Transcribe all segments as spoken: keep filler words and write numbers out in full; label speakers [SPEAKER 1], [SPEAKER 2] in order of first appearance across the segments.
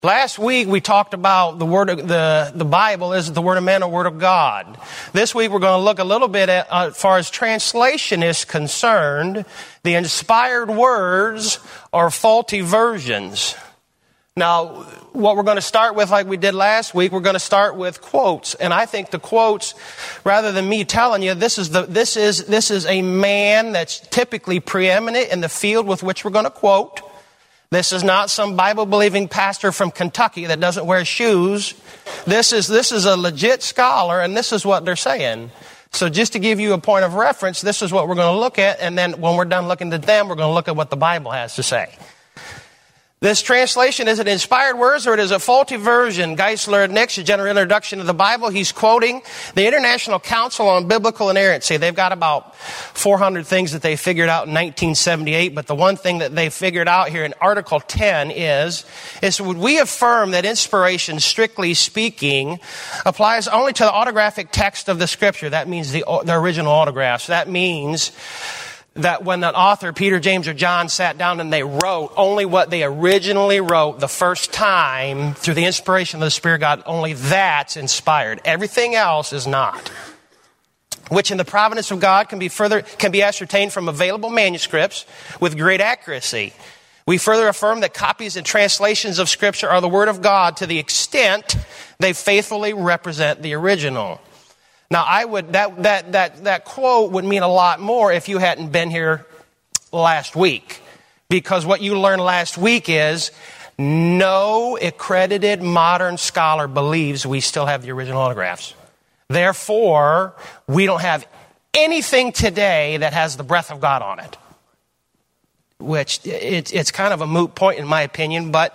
[SPEAKER 1] Last week we talked about the word of the, the Bible is the word of man or word of God. This week we're going to look a little bit at, uh, as far as translation is concerned, the inspired words or faulty versions. Now, what we're going to start with, like we did last week, we're going to start with quotes. And I think the quotes, rather than me telling you, this is the this is this is a man that's typically preeminent in the field with which we're going to quote. This is not some Bible-believing pastor from Kentucky that doesn't wear shoes. This is this is a legit scholar, and this is what they're saying. So just to give you a point of reference, this is what we're going to look at, and then when we're done looking at them, we're going to look at what the Bible has to say. This translation, is it inspired words or it is a faulty version? Geisler Nix, a general introduction to the Bible, he's quoting the International Council on Biblical Inerrancy. They've got about four hundred things that they figured out in nineteen seventy-eight, but the one thing that they figured out here in Article ten is, is would we affirm that inspiration, strictly speaking, applies only to the autographic text of the Scripture? That means the, the original autographs. That means that when an author, Peter, James, or John, sat down and they wrote only what they originally wrote the first time through the inspiration of the Spirit of God, only that's inspired. Everything else is not. Which in the providence of God can be further can be ascertained from available manuscripts with great accuracy. We further affirm that copies and translations of Scripture are the Word of God to the extent they faithfully represent the original. Now, I would that that that that quote would mean a lot more if you hadn't been here last week, because what you learned last week is no accredited modern scholar believes we still have the original autographs. Therefore, we don't have anything today that has the breath of God on it, which it's it's kind of a moot point in my opinion. But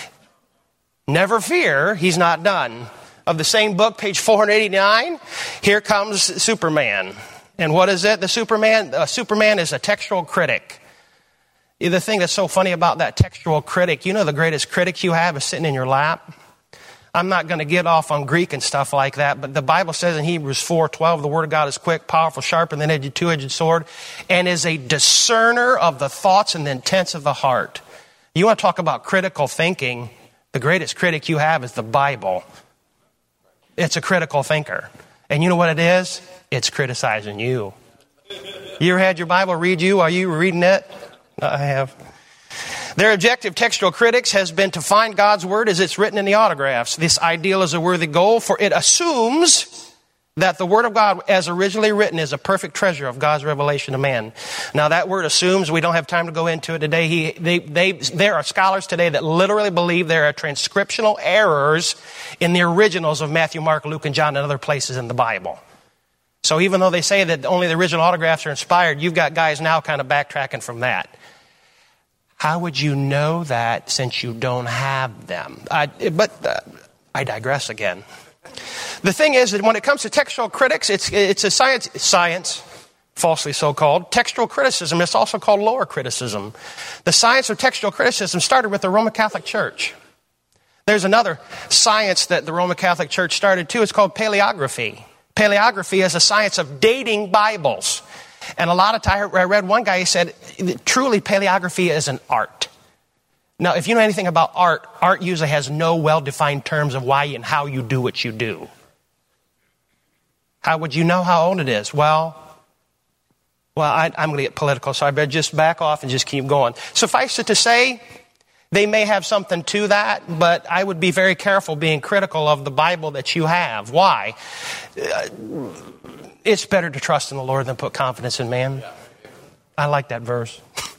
[SPEAKER 1] never fear, he's not done. Of the same book, page four eighty-nine, here comes Superman. And what is it? The Superman, uh, Superman is a textual critic. The thing that's so funny about that textual critic, you know the greatest critic you have is sitting in your lap. I'm not going to get off on Greek and stuff like that, but the Bible says in Hebrews four twelve, the Word of God is quick, powerful, sharper than any two-edged sword, and is a discerner of the thoughts and the intents of the heart. You want to talk about critical thinking, the greatest critic you have is the Bible. It's a critical thinker. And you know what it is? It's criticizing you. You ever had your Bible read you? Are you reading it? I have. Their objective, textual critics, has been to find God's Word as it's written in the autographs. This ideal is a worthy goal, for it assumes that the Word of God, as originally written, is a perfect treasure of God's revelation to man. Now, that word assumes, we don't have time to go into it today. He, they, they, there are scholars today that literally believe there are transcriptional errors in the originals of Matthew, Mark, Luke, and John, and other places in the Bible. So even though they say that only the original autographs are inspired, you've got guys now kind of backtracking from that. How would you know that since you don't have them? I, but uh, I digress again. The thing is that when it comes to textual critics, it's it's a science, science, falsely so-called, textual criticism. It's also called lower criticism. The science of textual criticism started with the Roman Catholic Church. There's another science that the Roman Catholic Church started too. It's called paleography. Paleography is a science of dating Bibles. And a lot of times, I read one guy, he said, truly paleography is an art. Now, if you know anything about art, art usually has no well-defined terms of why and how you do what you do. How would you know how old it is? Well, well, I, I'm going to get political, so I better just back off and just keep going. Suffice it to say, they may have something to that, but I would be very careful being critical of the Bible that you have. Why? Uh, it's better to trust in the Lord than put confidence in man. I like that verse.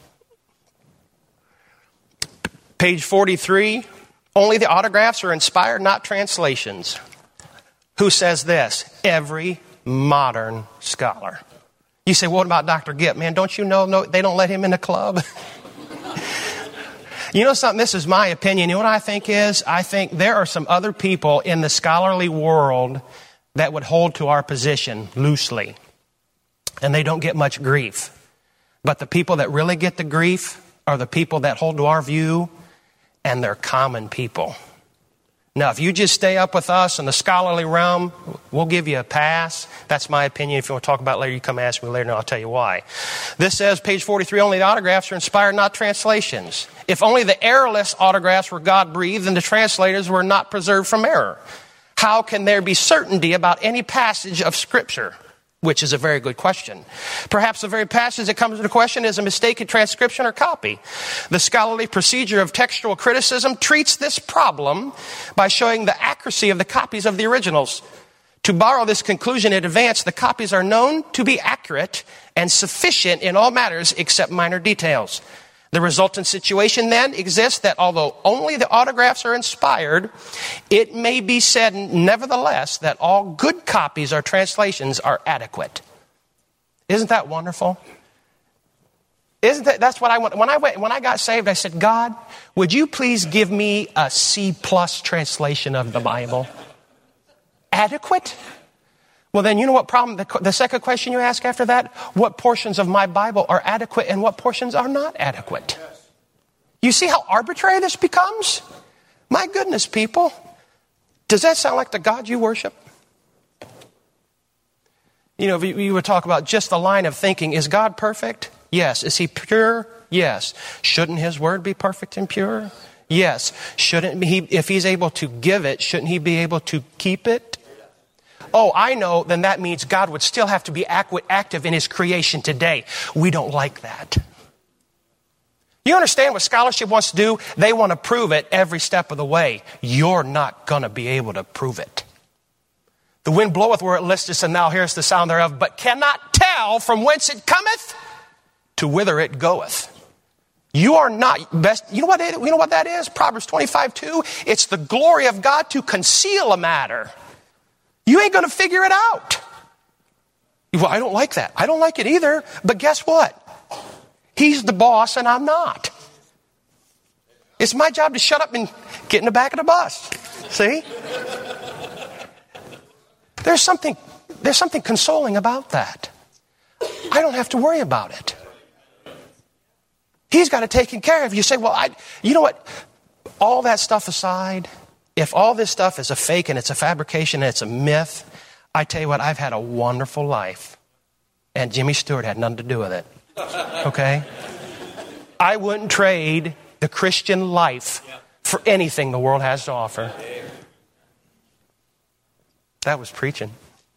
[SPEAKER 1] Page forty-three, only the autographs are inspired, not translations. Who says this? Every modern scholar. You say, well, what about Doctor Gipp? Man, don't you know no, they don't let him in the club? You know something? This is my opinion. You know what I think is? I think there are some other people in the scholarly world that would hold to our position loosely. And they don't get much grief. But the people that really get the grief are the people that hold to our view, and they're common people. Now, if you just stay up with us in the scholarly realm, we'll give you a pass. That's my opinion. If you want to talk about it later, you come ask me later and I'll tell you why. This says, page forty-three, only the autographs are inspired, not translations. If only the errorless autographs were God-breathed, then the translators were not preserved from error. How can there be certainty about any passage of Scripture? Which is a very good question. Perhaps the very passage that comes into question is a mistaken transcription or copy. The scholarly procedure of textual criticism treats this problem by showing the accuracy of the copies of the originals. To borrow this conclusion in advance, the copies are known to be accurate and sufficient in all matters except minor details. The resultant situation then exists that although only the autographs are inspired, it may be said nevertheless that all good copies or translations are adequate. Isn't that wonderful? Isn't that, that's what I want. When I went, when I got saved, I said, God, would you please give me a C plus translation of the Bible? Adequate? Well, then you know what problem, the, the second question you ask after that, what portions of my Bible are adequate and what portions are not adequate? You see how arbitrary this becomes? My goodness, people. Does that sound like the God you worship? You know, you would talk about just the line of thinking, is God perfect? Yes. Is he pure? Yes. Shouldn't his word be perfect and pure? Yes. Shouldn't he, if he's able to give it, shouldn't he be able to keep it? Oh, I know, then that means God would still have to be active in his creation today. We don't like that. You understand what scholarship wants to do? They want to prove it every step of the way. You're not going to be able to prove it. The wind bloweth where it listeth, and thou hearest the sound thereof, but cannot tell from whence it cometh to whither it goeth. You are not best. You know what? It, you know what that is? Proverbs twenty-five two. It's the glory of God to conceal a matter. You ain't going to figure it out. Well, I don't like that. I don't like it either. But guess what? He's the boss and I'm not. It's my job to shut up and get in the back of the bus. See? There's something, there's something consoling about that. I don't have to worry about it. He's got it taken care of. You say, well, I, you know what? All that stuff aside, if all this stuff is a fake and it's a fabrication and it's a myth, I tell you what, I've had a wonderful life. And Jimmy Stewart had nothing to do with it. Okay? I wouldn't trade the Christian life for anything the world has to offer. That was preaching.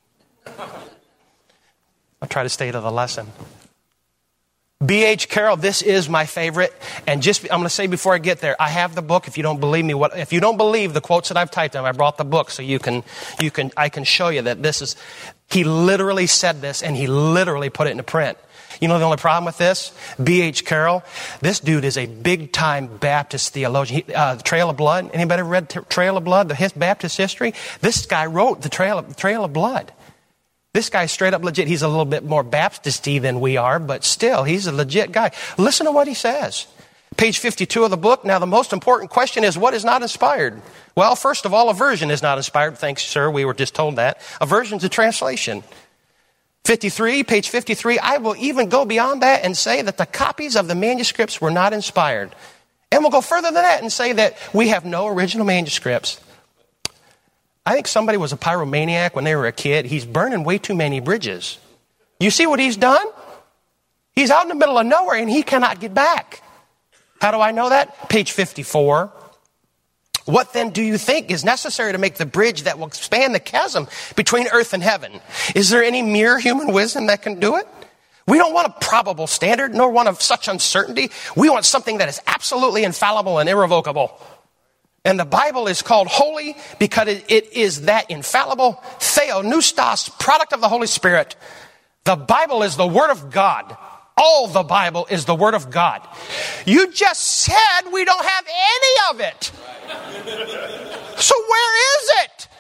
[SPEAKER 1] I'll try to stay to the lesson. B H Carroll, this is my favorite. And just, I'm going to say before I get there, I have the book. If you don't believe me, what, if you don't believe the quotes that I've typed in, I brought the book so you can, you can, I can show you that this is, he literally said this and he literally put it into print. You know the only problem with this? B H Carroll, this dude is a big-time Baptist theologian. He, uh, Trail of Blood, anybody ever read Trail of Blood, the his Baptist history? This guy wrote the Trail of, Trail of Blood. This guy's straight up legit. He's a little bit more Baptist-y than we are, but still, he's a legit guy. Listen to what he says. Page fifty-two of the book. Now, the most important question is, what is not inspired? Well, first of all, a version is not inspired. Thanks, sir. We were just told that. A version's a translation. fifty-three, page fifty-three, I will even go beyond that and say that the copies of the manuscripts were not inspired. And we'll go further than that and say that we have no original manuscripts. I think somebody was a pyromaniac when they were a kid. He's burning way too many bridges. You see what he's done? He's out in the middle of nowhere and he cannot get back. How do I know that? Page fifty-four. What then do you think is necessary to make the bridge that will span the chasm between earth and heaven? Is there any mere human wisdom that can do it? We don't want a probable standard, nor one of such uncertainty. We want something that is absolutely infallible and irrevocable. And the Bible is called holy because it, it is that infallible theopneustos, product of the Holy Spirit. The Bible is the Word of God. All the Bible is the Word of God. You just said we don't have any of it. So where is it?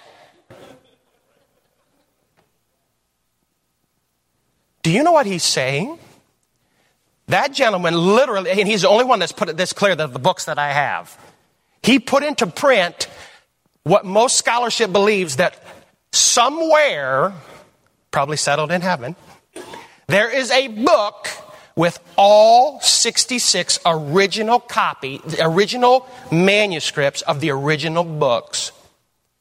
[SPEAKER 1] Do you know what he's saying? That gentleman literally, and he's the only one that's put it this clear, that the books that I have. He put into print what most scholarship believes, that somewhere, probably settled in heaven, there is a book with all sixty-six original copy, the original manuscripts of the original books.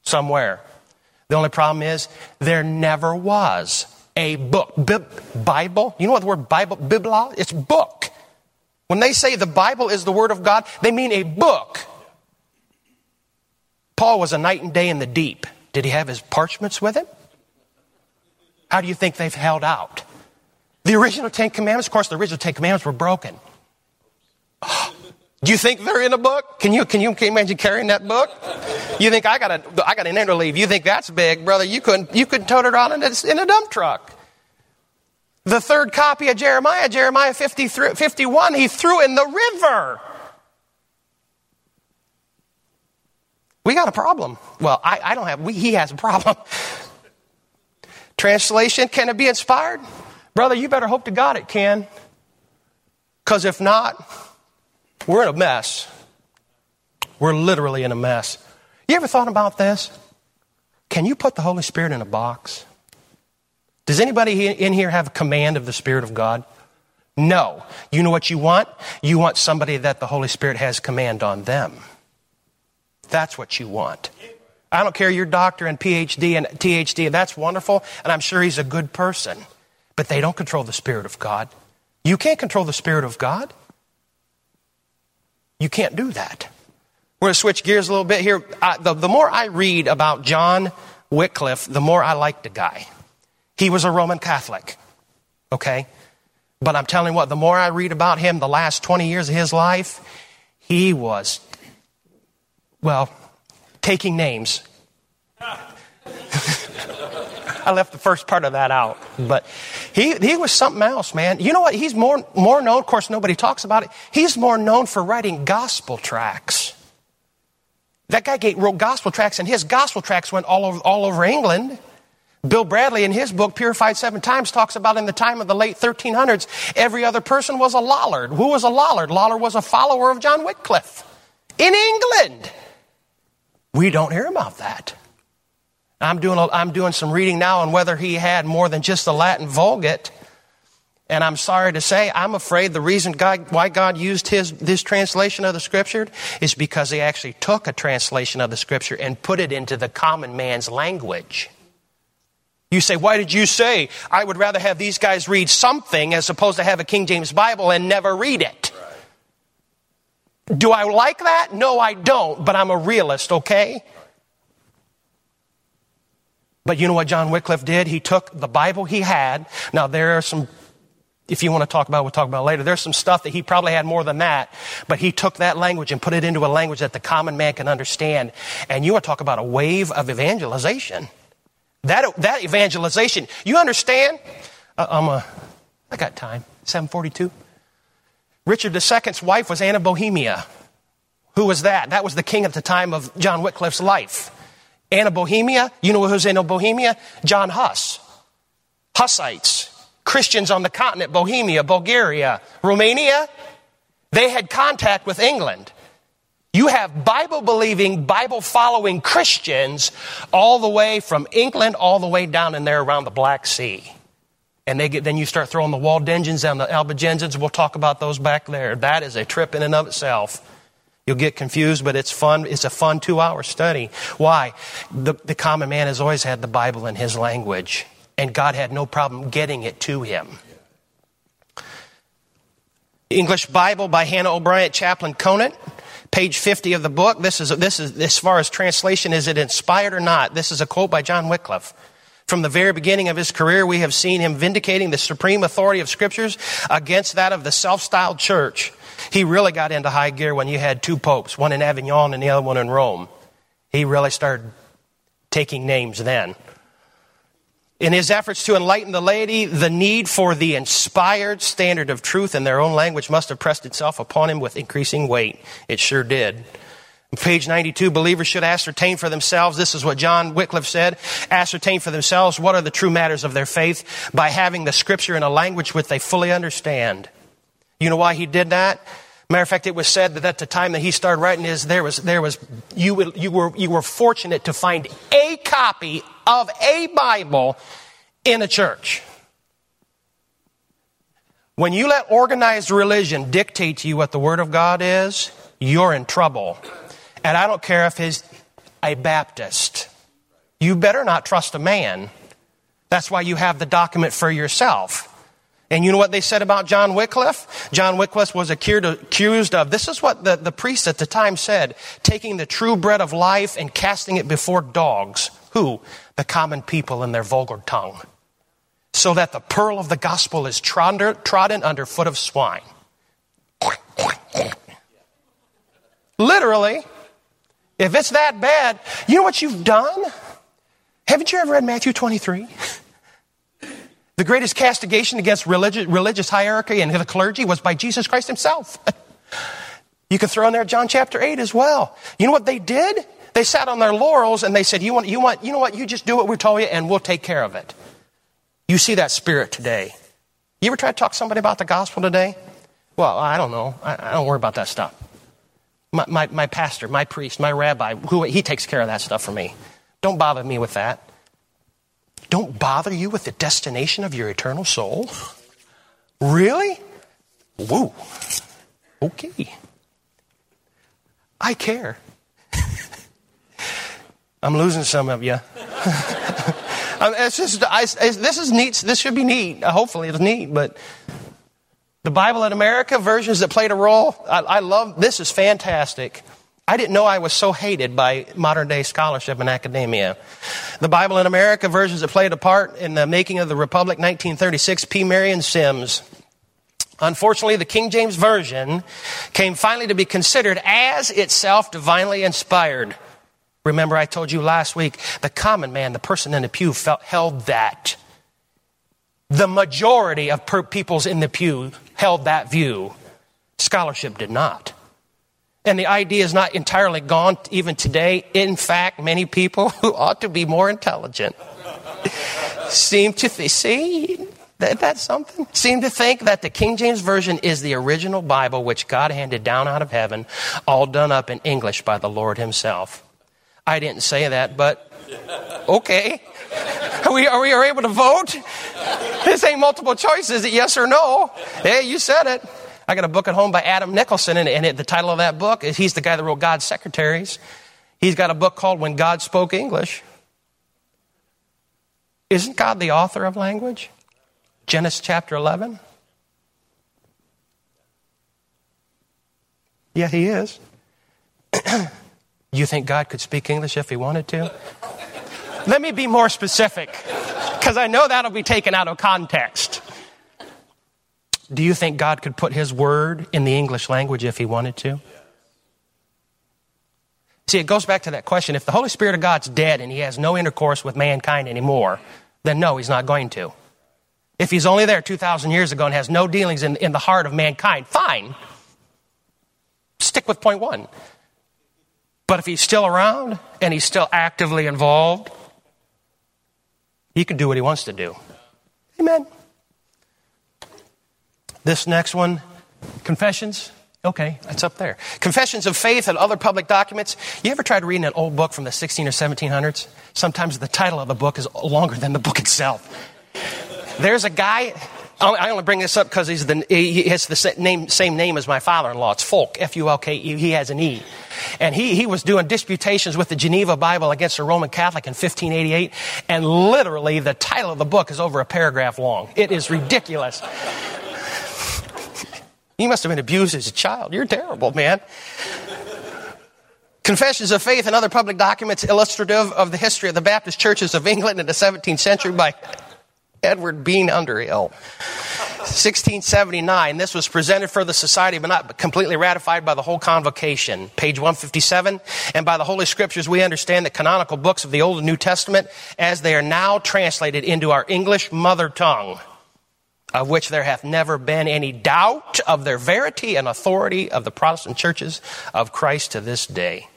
[SPEAKER 1] somewhere. The only problem is there never was a book. Bib, Bible? You know what the word Bible, Bibla? It's book. When they say the Bible is the Word of God, they mean a book. Paul was a night and day in the deep. Did he have his parchments with him? How do you think they've held out? The original Ten Commandments, of course, the original Ten Commandments were broken. Oh, do you think they're in a book? Can you, can you, can you imagine carrying that book? You think I got a, I got an interleave. You think that's big, brother? You couldn't, you couldn't tote it on in a, in a dump truck. The third copy of Jeremiah, Jeremiah fifty-three, fifty-one, he threw in the river. We got a problem. Well, I, I don't have, we, he has a problem. Translation, can it be inspired? Brother, you better hope to God it can. Because if not, we're in a mess. We're literally in a mess. You ever thought about this? Can you put the Holy Spirit in a box? Does anybody in here have a command of the Spirit of God? No. You know what you want? You want somebody that the Holy Spirit has command on them. That's what you want. I don't care, your doctor and P H D and T H D, that's wonderful, and I'm sure he's a good person. But they don't control the Spirit of God. You can't control the Spirit of God. You can't do that. We're going to switch gears a little bit here. I, the, the more I read about John Wycliffe, the more I like the guy. He was a Roman Catholic, okay? But I'm telling you what, the more I read about him, the last twenty years of his life, he was, well, taking names. I left the first part of that out. But he, he was something else, man. You know what? He's more, more known, of course, nobody talks about it. He's more known for writing gospel tracts. That guy wrote gospel tracts, and his gospel tracts went all over, all over England. Bill Bradley, in his book, Purified Seven Times, talks about in the time of the late thirteen hundreds, every other person was a Lollard. Who was a Lollard? Lollard was a follower of John Wycliffe in England. We don't hear about that. I'm doing, a, I'm doing some reading now on whether he had more than just the Latin Vulgate. And I'm sorry to say, I'm afraid the reason God, why God used his, this translation of the Scripture is because he actually took a translation of the Scripture and put it into the common man's language. You say, why did you say, I would rather have these guys read something as opposed to have a King James Bible and never read it? Right. Do I like that? No, I don't, but I'm a realist, okay? But you know what John Wycliffe did? He took the Bible he had. Now, there are some, if you want to talk about it, we'll talk about it later. There's some stuff that he probably had more than that, but he took that language and put it into a language that the common man can understand. And you want to talk about a wave of evangelization. That, that evangelization, you understand? Uh, I'm a, I got time, seven forty-two. Richard the Second's wife was Anna Bohemia. Who was that? That was the king at the time of John Wycliffe's life. Anna Bohemia, you know who's in Bohemia? John Huss. Hussites, Christians on the continent, Bohemia, Bulgaria, Romania. They had contact with England. You have Bible-believing, Bible-following Christians all the way from England all the way down in there around the Black Sea. And they get, then you start throwing the Waldensians and the Albigensians. We'll talk about those back there. That is a trip in and of itself. You'll get confused, but it's fun. It's a fun two-hour study. Why? The, the common man has always had the Bible in his language, and God had no problem getting it to him. English Bible by Hannah O'Brien, Chaplain Conant. Page fifty of the book. This is, this is, as far as translation, is it inspired or not? This is a quote by John Wycliffe. From the very beginning of his career, we have seen him vindicating the supreme authority of Scriptures against that of the self-styled church. He really got into high gear when you had two popes, one in Avignon and the other one in Rome. He really started taking names then. In his efforts to enlighten the laity, the need for the inspired standard of truth in their own language must have pressed itself upon him with increasing weight. It sure did. On page ninety-two, believers should ascertain for themselves, this is what John Wycliffe said, ascertain for themselves what are the true matters of their faith by having the Scripture in a language which they fully understand. You know why he did that? Matter of fact, it was said that at the time that he started writing this, there was, there was, you, you were, you were fortunate to find a copy of a Bible in a church. When you let organized religion dictate to you what the Word of God is, you're in trouble. And I don't care if he's a Baptist. You better not trust a man. That's why you have the document for yourself. And you know what they said about John Wycliffe? John Wycliffe was accused of, this is what the, the priests at the time said, taking the true bread of life and casting it before dogs. Who? The common people in their vulgar tongue. So that the pearl of the gospel is trodden, trodden under foot of swine. Literally. If it's that bad, you know what you've done? Haven't you ever read Matthew twenty-three? The greatest castigation against religious, religious hierarchy and the clergy was by Jesus Christ himself. You could throw in there John chapter eight as well. You know what they did? They sat on their laurels and they said, you want, you want, you know what? You just do what we told you and we'll take care of it. You see that spirit today. You ever try to talk to somebody about the gospel today? Well, I don't know. I, I don't worry about that stuff. My, my, my pastor, my priest, my rabbi, who he takes care of that stuff for me. Don't bother me with that. Don't bother you with the destination of your eternal soul? Really? Whoa. Okay. I care. I'm losing some of you. it's just, I, it's, this is neat. This should be neat. Hopefully it's neat, but the Bible in America, versions that played a role, I, I love, this is fantastic. I didn't know I was so hated by modern day scholarship and academia. The Bible in America, versions that played a part in the making of the Republic, nineteen thirty-six, P. Marion Sims. Unfortunately, the King James Version came finally to be considered as itself divinely inspired. Remember, I told you last week, the common man, the person in the pew, felt, held that. The majority of per- peoples in the pew held that view. Scholarship did not. And the idea is not entirely gone even today. In fact, many people who ought to be more intelligent seem to th- see that that's something. Seem to think that the King James Version is the original Bible which God handed down out of heaven, all done up in English by the Lord himself. I didn't say that, but okay. Are we, are we able to vote? This ain't multiple choice. Is it yes or no? Hey, you said it. I got a book at home by Adam Nicholson, and, and it, the title of that book is, he's the guy that wrote God's Secretaries. He's got a book called When God Spoke English. Isn't God the author of language? Genesis chapter eleven. Yeah, he is. You think God could speak English if he wanted to? Let me be more specific, because I know that'll be taken out of context. Do you think God could put his word in the English language if he wanted to? See, it goes back to that question. If the Holy Spirit of God's dead and he has no intercourse with mankind anymore, then no, he's not going to. If he's only there two thousand years ago and has no dealings in, in the heart of mankind, fine. Stick with point one. But if he's still around and he's still actively involved, he can do what he wants to do. Amen. This next one, Confessions. Okay, that's up there. Confessions of Faith and Other Public Documents. You ever tried reading an old book from the sixteen or seventeen hundreds? Sometimes the title of the book is longer than the book itself. There's a guy, I only bring this up because he's the, he has the same name, same name as my father-in-law. It's Fulk, F U L K E. He has an E. And he, he was doing disputations with the Geneva Bible against a Roman Catholic in fifteen eighty-eight. And literally the title of the book is over a paragraph long. It is ridiculous. You must have been abused as a child. You're terrible, man. Confessions of Faith and Other Public Documents illustrative of the history of the Baptist churches of England in the seventeenth century by Edward Bean Underhill. sixteen seventy-nine. This was presented for the society but not completely ratified by the whole convocation. Page one fifty-seven. And by the Holy Scriptures we understand the canonical books of the Old and New Testament as they are now translated into our English mother tongue, of which there hath never been any doubt of their verity and authority of the Protestant churches of Christ to this day.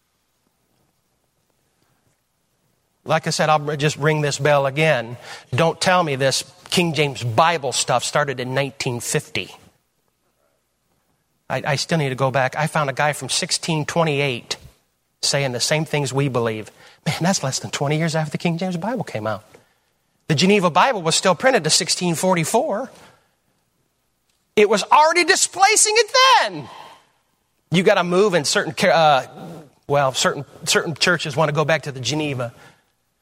[SPEAKER 1] Like I said, I'll just ring this bell again. Don't tell me this King James Bible stuff started in nineteen fifty. I, I still need to go back. I found a guy from sixteen twenty-eight saying the same things we believe. Man, that's less than twenty years after the King James Bible came out. The Geneva Bible was still printed to sixteen forty-four. It was already displacing it then. You got to move in certain, uh, well, certain certain churches want to go back to the Geneva.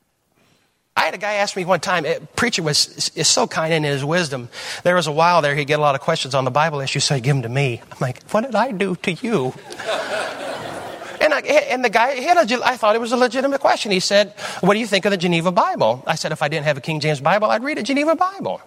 [SPEAKER 1] I had a guy ask me one time, a preacher was is so kind in his wisdom. There was a while there he'd get a lot of questions on the Bible issues, so he'd give them to me. I'm like, what did I do to you? and, I, and the guy, he had a, I thought it was a legitimate question. He said, what do you think of the Geneva Bible? I said, if I didn't have a King James Bible, I'd read a Geneva Bible.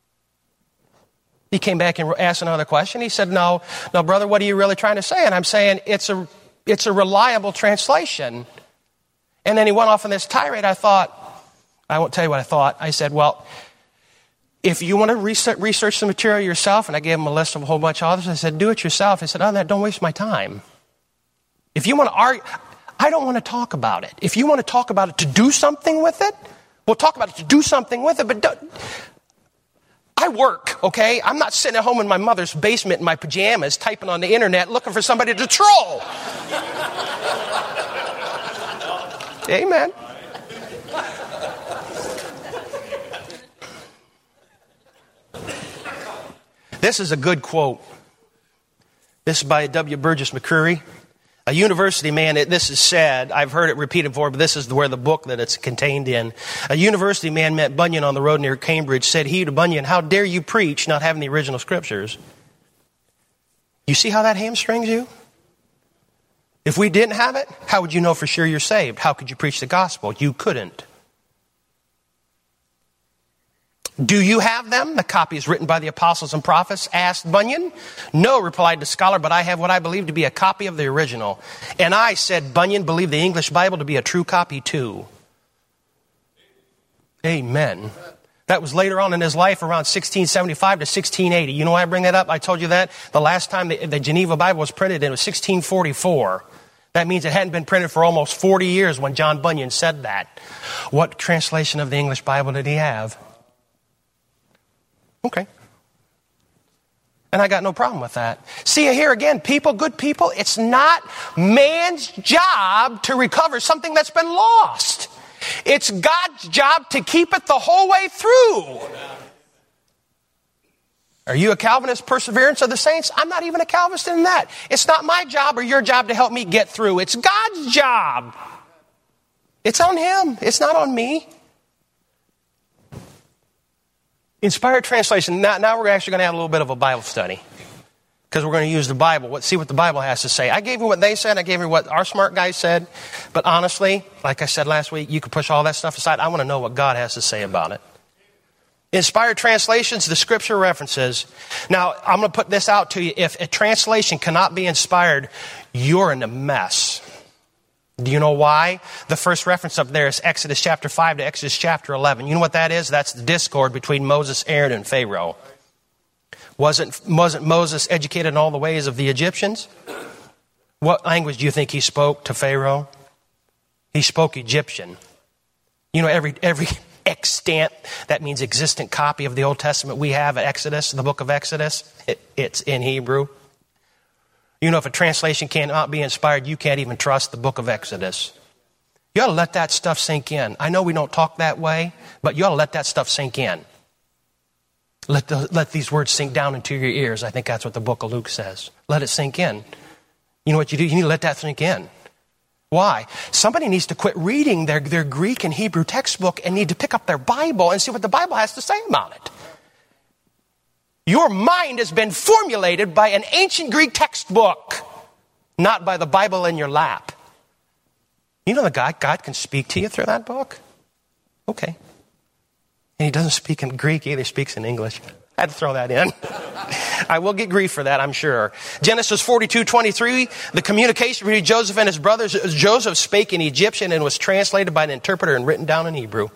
[SPEAKER 1] He came back and asked another question. He said, no, no, brother, what are you really trying to say? And I'm saying, it's a, it's a reliable translation. And then he went off on this tirade. I thought, I won't tell you what I thought. I said, well, if you want to research, research the material yourself, and I gave him a list of a whole bunch of authors, I said, do it yourself. I said, oh, that, don't waste my time. If you want to argue, I don't want to talk about it. If you want to talk about it to do something with it, we'll talk about it to do something with it, but don't, I work, okay? I'm not sitting at home in my mother's basement in my pajamas typing on the internet looking for somebody to troll. Amen. This is a good quote. This is by W. Burgess McCreary, a university man. This is sad. I've heard it repeated before, but this is where the book that it's contained in. A university man met Bunyan on the road near Cambridge, said he to Bunyan, how dare you preach not having the original scriptures? You see how that hamstrings you? If we didn't have it, how would you know for sure you're saved? How could you preach the gospel? You couldn't. Do you have them? The copies written by the apostles and prophets, asked Bunyan. No, replied the scholar, but I have what I believe to be a copy of the original. And I, said Bunyan, believe the English Bible to be a true copy too. Amen. That was later on in his life, around sixteen seventy-five to sixteen eighty. You know why I bring that up? I told you that the last time the, the Geneva Bible was printed, it was sixteen forty-four. That means it hadn't been printed for almost forty years when John Bunyan said that. What translation of the English Bible did he have? Okay. And I got no problem with that. See, here again, people, good people, it's not man's job to recover something that's been lost. It's God's job to keep it the whole way through. Are you a Calvinist? Perseverance of the saints? I'm not even a Calvinist in that. It's not my job or your job to help me get through. It's God's job. It's on Him. It's not on me. Inspired translation. Now, now we're actually going to have a little bit of a Bible study. Because we're going to use the Bible. What, see what the Bible has to say. I gave you what they said. I gave you what our smart guys said. But honestly, like I said last week, you can push all that stuff aside. I want to know what God has to say about it. Inspired translations, the scripture references. Now, I'm going to put this out to you. If a translation cannot be inspired, you're in a mess. Do you know why? The first reference up there is Exodus chapter five to Exodus chapter eleven. You know what that is? That's the discord between Moses, Aaron, and Pharaoh. Wasn't, wasn't Moses educated in all the ways of the Egyptians? What language do you think he spoke to Pharaoh? He spoke Egyptian. You know, every every extant, that means existent copy of the Old Testament we have at Exodus, the book of Exodus, it, it's in Hebrew. You know, if a translation cannot be inspired, you can't even trust the book of Exodus. You ought to let that stuff sink in. I know we don't talk that way, but you ought to let that stuff sink in. Let the, let these words sink down into your ears. I think that's what the book of Luke says. Let it sink in. You know what you do? You need to let that sink in. Why? Somebody needs to quit reading their, their Greek and Hebrew textbook and need to pick up their Bible and see what the Bible has to say about it. Your mind has been formulated by an ancient Greek textbook, not by the Bible in your lap. You know that God, God can speak to you through that book? Okay. And He doesn't speak in Greek either, He speaks in English. I had to throw that in. I will get grief for that, I'm sure. Genesis forty-two twenty-three, the communication between Joseph and his brothers. Joseph spake in Egyptian and was translated by an interpreter and written down in Hebrew.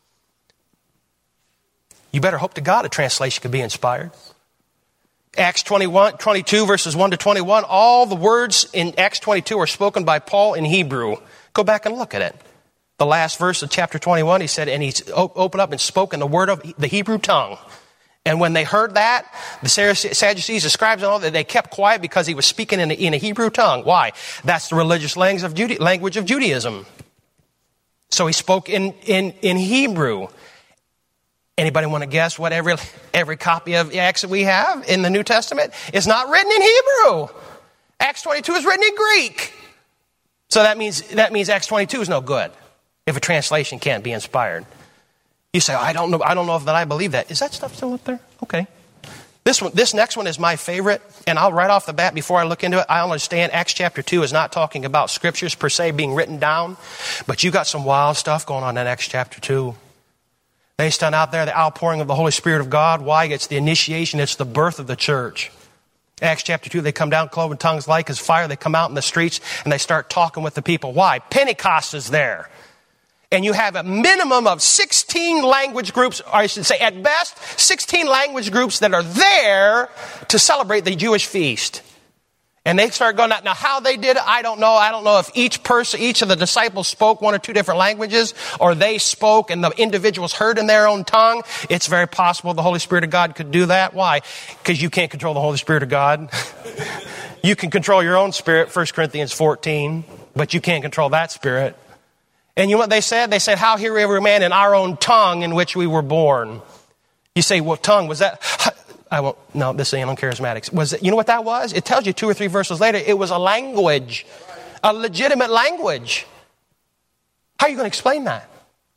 [SPEAKER 1] You better hope to God a translation could be inspired. Acts twenty-one, twenty-two, verses one to twenty-one, all the words in Acts twenty-two are spoken by Paul in Hebrew. Go back and look at it. The last verse of chapter twenty-one, he said, and he opened up and spoke in the word of the Hebrew tongue. And when they heard that, the Sadducees, the scribes and all that, they kept quiet because he was speaking in a, in a Hebrew tongue. Why? That's the religious language of, Jude- language of Judaism. So he spoke in, in, in Hebrew. Anybody want to guess what every, every copy of Acts that we have in the New Testament is not written in Hebrew? Acts twenty-two is written in Greek. So that means, that means Acts twenty-two is no good if a translation can't be inspired. You say, I don't know, I don't know if that I believe that. Is that stuff still up there? Okay. This one, this next one is my favorite, and I'll right off the bat, before I look into it, I understand Acts chapter two is not talking about scriptures per se being written down, but you got some wild stuff going on in Acts chapter two. They stand out there, the outpouring of the Holy Spirit of God. Why? It's the initiation, it's the birth of the church. Acts chapter two, they come down cloven tongues like as fire. They come out in the streets and they start talking with the people. Why? Pentecost is there. And you have a minimum of sixteen language groups, or I should say at best, sixteen language groups that are there to celebrate the Jewish feast. And they start going out. Now, how they did it, I don't know. I don't know if each person, each of the disciples spoke one or two different languages, or they spoke and the individuals heard in their own tongue. It's very possible the Holy Spirit of God could do that. Why? Because you can't control the Holy Spirit of God. You can control your own spirit, First Corinthians fourteen, but you can't control that spirit. And you know what they said? They said, how hear every man in our own tongue in which we were born? You say, well, tongue, was that... I won't, no, this ain't on charismatics. Was it, you know what that was? It tells you two or three verses later, it was a language. A legitimate language. How are you going to explain that?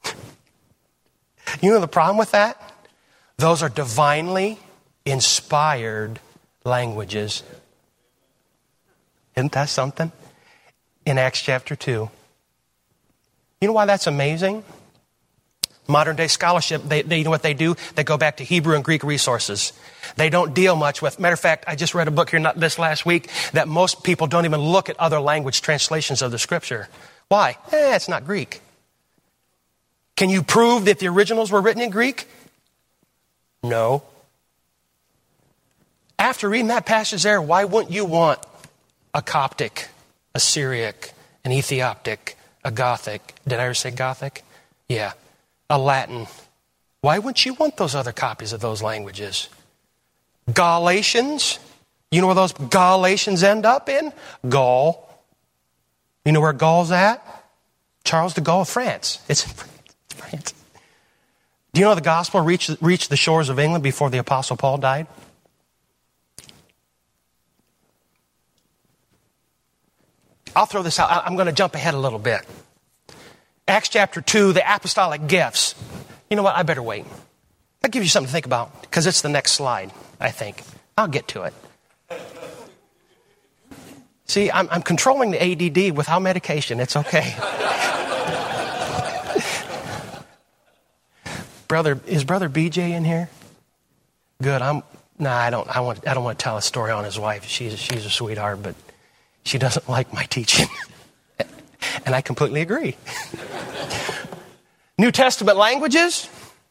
[SPEAKER 1] You know the problem with that? Those are divinely inspired languages. Isn't that something? In Acts chapter two. You know why that's amazing? Modern day scholarship, they, they, you know what they do? They go back to Hebrew and Greek resources. They don't deal much with, matter of fact, I just read a book here not this last week that most people don't even look at other language translations of the scripture. Why? Eh, it's not Greek. Can you prove that the originals were written in Greek? No. After reading that passage there, why wouldn't you want a Coptic, a Syriac, an Ethiopic, a Gothic? Did I ever say Gothic? Yeah. A Latin. Why wouldn't you want those other copies of those languages? Galatians. You know where those Galatians end up in? Gaul. You know where Gaul's at? Charles de Gaulle, France. It's France. Do you know the gospel reached, reached the shores of England before the Apostle Paul died? I'll throw this out. I'm going to jump ahead a little bit. Acts chapter two, the apostolic gifts. You know what? I better wait. That gives you something to think about because it's the next slide, I think. I'll get to it. See, I'm, I'm controlling the A D D without medication. It's okay. Brother, is Brother B J in here? Good. I'm. Nah, I don't. I want. I don't want to tell a story on his wife. She's she's a sweetheart, but she doesn't like my teaching, and I completely agree. New Testament languages.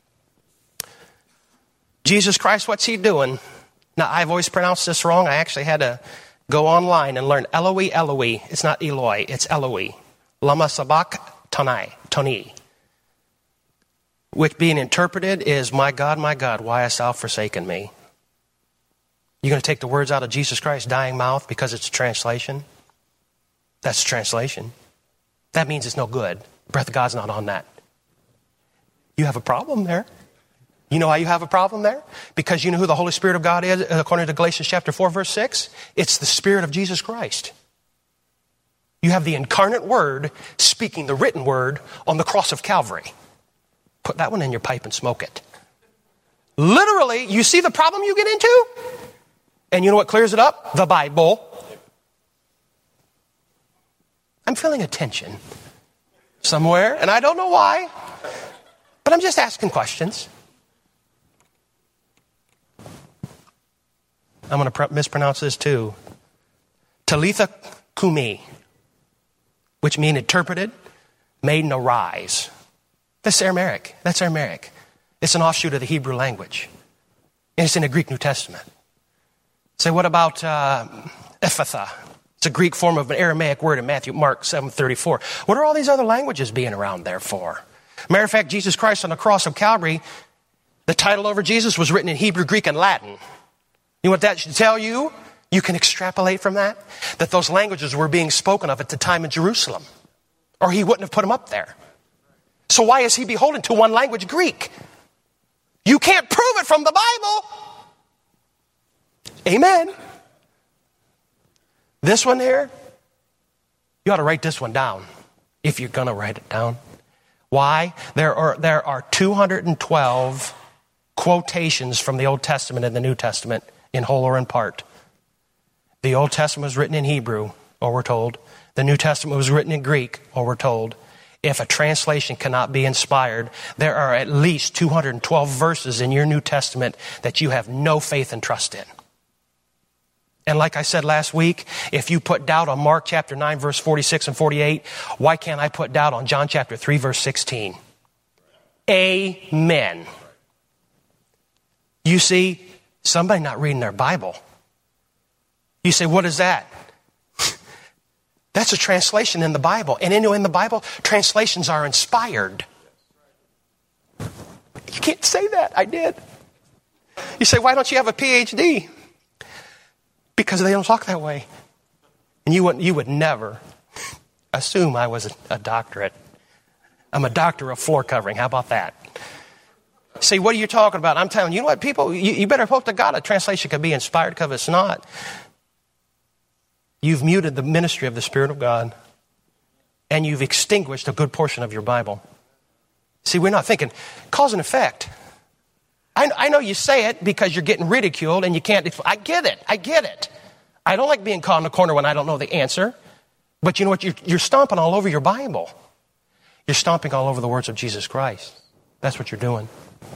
[SPEAKER 1] Jesus Christ, what's he doing? Now, I've always pronounced this wrong. I actually had to go online and learn Eloi, Eloi. It's not Eloi, it's Eloi. Lama sabak tonai, toni. Which being interpreted is, my God, my God, why hast thou forsaken me? You're going to take the words out of Jesus Christ's dying mouth because it's a translation? That's a translation. That means it's no good. The breath of God's not on that. You have a problem there. You know why you have a problem there? Because you know who the Holy Spirit of God is, according to Galatians chapter four, verse six? It's the Spirit of Jesus Christ. You have the incarnate Word speaking the written Word on the cross of Calvary. Put that one in your pipe and smoke it. Literally, you see the problem you get into? And you know what clears it up? The Bible. I'm feeling a tension somewhere, and I don't know why, but I'm just asking questions. I'm going to pr- mispronounce this too. Talitha Kumi, which means interpreted, maiden arise. That's Aramaic. That's Aramaic. It's an offshoot of the Hebrew language. And it's in the Greek New Testament. Say, what about uh, Ephatha? It's a Greek form of an Aramaic word in Matthew, Mark seven thirty-four. What are all these other languages being around there for? Matter of fact, Jesus Christ on the cross of Calvary, the title over Jesus was written in Hebrew, Greek, and Latin. You know what that should tell you? You can extrapolate from that, that those languages were being spoken of at the time in Jerusalem. Or he wouldn't have put them up there. So why is he beholden to one language, Greek? You can't prove it from the Bible. Amen. This one here, you ought to write this one down, if you're going to write it down. Why? There are, there are two hundred twelve quotations from the Old Testament and the New Testament in whole or in part. The Old Testament was written in Hebrew, or we're told. The New Testament was written in Greek, or we're told. If a translation cannot be inspired, there are at least two hundred twelve verses in your New Testament that you have no faith and trust in. And like I said last week, if you put doubt on Mark chapter nine, verse forty-six and forty-eight, why can't I put doubt on John chapter three, verse sixteen? Amen. You see, somebody not reading their Bible. You say, what is that? That's a translation in the Bible. And in the Bible, translations are inspired. You can't say that. I did. You say, why don't you have a P H D? Because they don't talk that way. And you would, you would never assume I was a, a doctorate. I'm a doctor of floor covering. How about that? See, what are you talking about? I'm telling you, you know what, people, you, you better hope to God a translation could be inspired, because if it's not, you've muted the ministry of the Spirit of God, and you've extinguished a good portion of your Bible. See, we're not thinking cause and effect. I, I know you say it because you're getting ridiculed and you can't. I get it. I get it. I don't like being caught in a corner when I don't know the answer. But you know what? You're, you're stomping all over your Bible. You're stomping all over the words of Jesus Christ. That's what you're doing.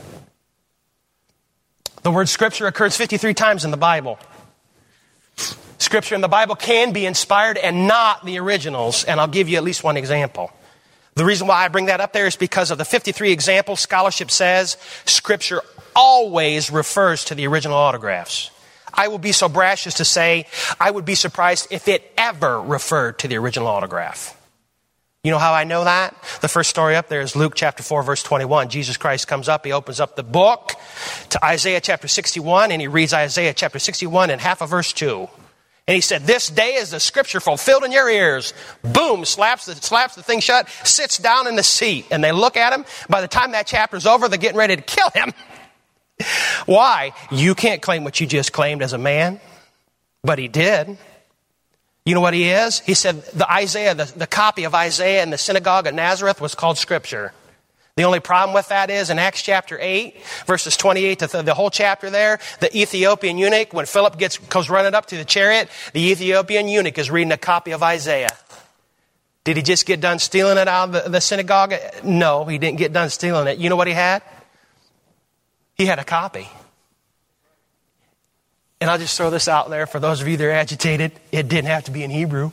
[SPEAKER 1] The word Scripture occurs fifty-three times in the Bible. Scripture in the Bible can be inspired and not the originals. And I'll give you at least one example. The reason why I bring that up there is because of the fifty-three examples. Scholarship says Scripture always refers to the original autographs. I will be so brash as to say I would be surprised if it ever referred to the original autograph. You know how I know that? The first story up there is Luke chapter four, verse twenty-one. Jesus Christ comes up, he opens up the book to Isaiah chapter sixty-one, and he reads Isaiah chapter sixty-one and half of verse two. And he said, this day is the Scripture fulfilled in your ears. Boom, slaps the, slaps the thing shut, sits down in the seat. And they look at him. By the time that chapter's over, they're getting ready to kill him. Why? You can't claim what you just claimed as a man. But he did. You know what he is? He said the Isaiah, the, the copy of Isaiah in the synagogue at Nazareth was called Scripture. The only problem with that is in Acts chapter eight, verses twenty-eight to th- the whole chapter there, the Ethiopian eunuch, when Philip gets goes running up to the chariot, the Ethiopian eunuch is reading a copy of Isaiah. Did he just get done stealing it out of the, the synagogue? No, he didn't get done stealing it. You know what he had? He had a copy. And I'll just throw this out there for those of you that are agitated. It didn't have to be in Hebrew.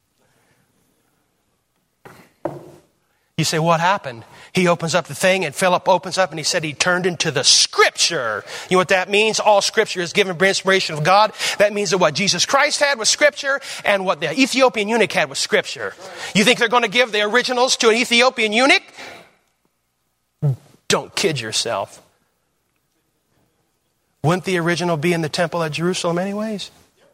[SPEAKER 1] You say, what happened? He opens up the thing, and Philip opens up, and he said he turned into the Scripture. You know what that means? All Scripture is given by inspiration of God. That means that what Jesus Christ had was Scripture, and what the Ethiopian eunuch had was Scripture. You think they're going to give the originals to an Ethiopian eunuch? Don't kid yourself. Wouldn't the original be in the temple at Jerusalem anyways?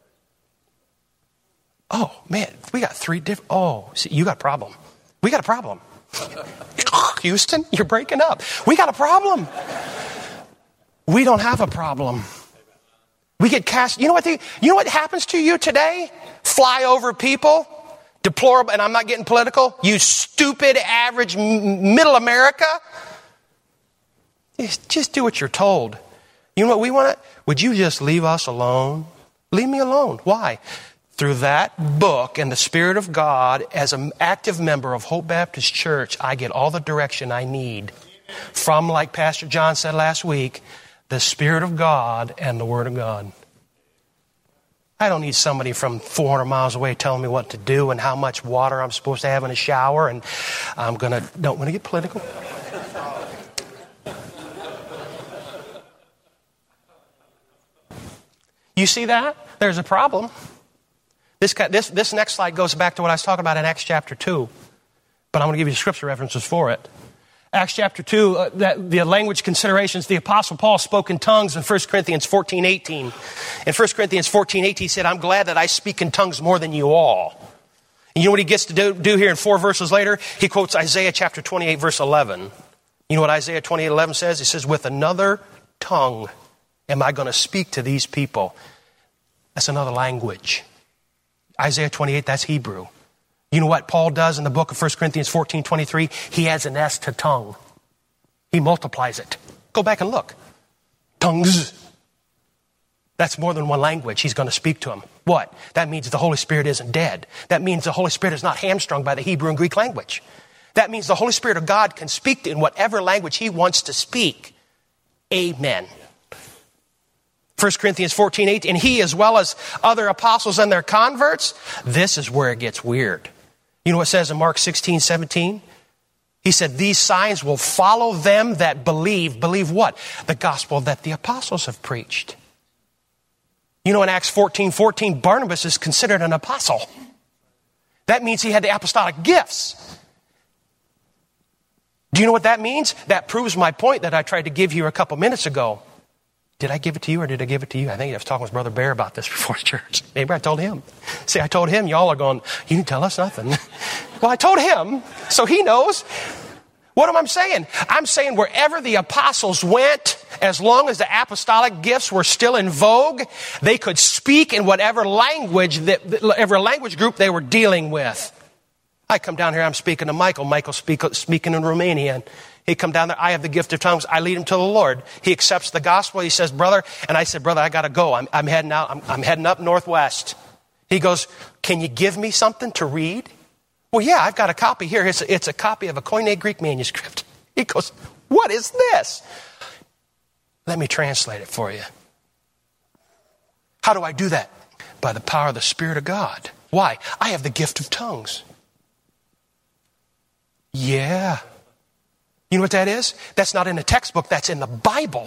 [SPEAKER 1] Oh, man, we got three different... Oh, see, you got a problem. We got a problem. Houston, you're breaking up. We got a problem. We don't have a problem. We get cast. You know what? The, you know what happens to you today? Fly over people, deplorable. And I'm not getting political. You stupid, average, m- middle America. Just, just do what you're told. You know what we want? Would you just leave us alone? Leave me alone. Why? Through that book and the Spirit of God, as an active member of Hope Baptist Church, I get all the direction I need from, like Pastor John said last week, the Spirit of God and the Word of God. I don't need somebody from four hundred miles away telling me what to do and how much water I'm supposed to have in a shower, and I'm going to, don't want to get political. You see that? There's a problem. This, this, this next slide goes back to what I was talking about in Acts chapter two. But I'm going to give you scripture references for it. Acts chapter two, uh, that, the language considerations, the Apostle Paul spoke in tongues in First Corinthians fourteen eighteen. In First Corinthians fourteen eighteen, he said, I'm glad that I speak in tongues more than you all. And you know what he gets to do, do here in four verses later? He quotes Isaiah chapter twenty-eight, verse eleven. You know what Isaiah twenty-eight, eleven says? It says, with another tongue am I going to speak to these people. That's another language. Isaiah twenty-eight, that's Hebrew. You know what Paul does in the book of First Corinthians fourteen twenty-three? He adds an S to tongue. He multiplies it. Go back and look. Tongues. That's more than one language he's going to speak to him. What? That means the Holy Spirit isn't dead. That means the Holy Spirit is not hamstrung by the Hebrew and Greek language. That means the Holy Spirit of God can speak in whatever language he wants to speak. Amen. First Corinthians fourteen eight, and he as well as other apostles and their converts, this is where it gets weird. You know what it says in Mark sixteen seventeen? He said, these signs will follow them that believe. Believe what? The gospel that the apostles have preached. You know, in Acts fourteen fourteen, Barnabas is considered an apostle. That means he had the apostolic gifts. Do you know what that means? That proves my point that I tried to give you a couple minutes ago. Did I give it to you or did I give it to you? I think I was talking with Brother Bear about this before church. Maybe I told him. See, I told him. Y'all are going, you didn't tell us nothing. Well, I told him, so he knows. What am I saying? I'm saying wherever the apostles went, as long as the apostolic gifts were still in vogue, they could speak in whatever language, that, whatever language group they were dealing with. I come down here, I'm speaking to Michael. Michael's speak, speaking in Romanian. He come down there, I have the gift of tongues. I lead him to the Lord. He accepts the gospel. He says, brother, and I said, brother, I got to go. I'm, I'm heading out. I'm, I'm heading up northwest. He goes, can you give me something to read? Well, yeah, I've got a copy here. It's a, it's a copy of a Koine Greek manuscript. He goes, what is this? Let me translate it for you. How do I do that? By the power of the Spirit of God. Why? I have the gift of tongues. Yeah. You know what that is? That's not in a textbook. That's in the Bible.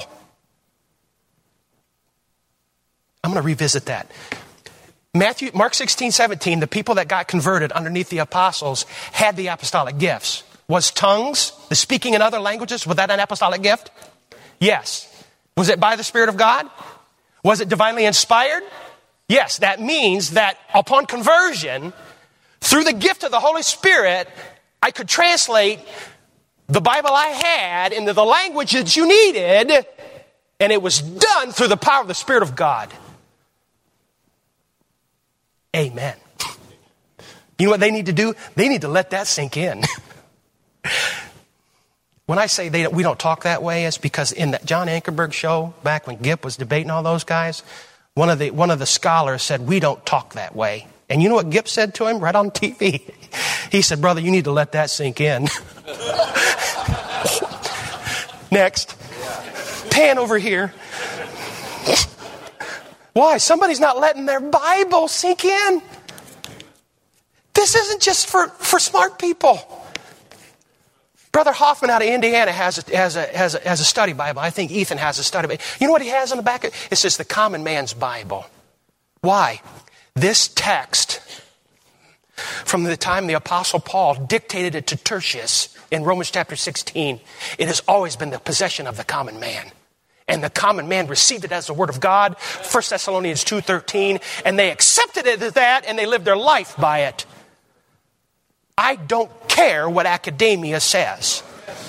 [SPEAKER 1] I'm going to revisit that. Matthew, Mark sixteen seventeen, the people that got converted underneath the apostles had the apostolic gifts. Was tongues, the speaking in other languages, was that an apostolic gift? Yes. Was it by the Spirit of God? Was it divinely inspired? Yes. That means that upon conversion, through the gift of the Holy Spirit, I could translate the Bible I had into the language that you needed, and it was done through the power of the Spirit of God. Amen. You know what they need to do? They need to let that sink in. When I say they, we don't talk that way, it's because in that John Ankerberg show, back when Gipp was debating all those guys, one of the one of the scholars said, we don't talk that way. And you know what Gipp said to him right on T V? He said, brother, you need to let that sink in. Next. Pan over here. Why? Somebody's not letting their Bible sink in. This isn't just for, for smart people. Brother Hoffman out of Indiana has a, has, a, has, a, has a study Bible. I think Ethan has a study Bible. You know what he has on the back? It says the Common Man's Bible. Why? This text, from the time the Apostle Paul dictated it to Tertius in Romans chapter sixteen, it has always been the possession of the common man. And the common man received it as the word of God, First Thessalonians two thirteen, and they accepted it as that, and they lived their life by it. I don't care what academia says.